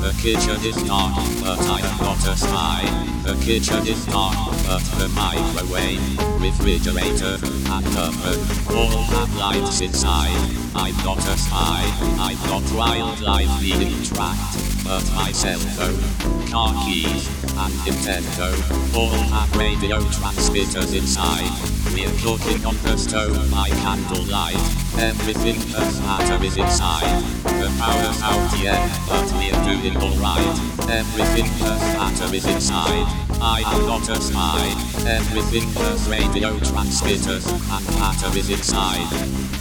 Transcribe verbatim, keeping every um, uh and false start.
The kitchen is dark, but I am not a spy. The kitchen is dark, but the microwave, refrigerator, and oven all have lights inside. I'm not a spy, I'm not wildlife being tracked, but my cell phone, car keys, and Nintendo all have radio transmitters inside. We're cooking on the stove by candlelight. Everything that matters is inside. The power's out yet, but we're doing alright. Everything that matters is inside. I am not a spy. Everything that radio transmitters and matter is inside.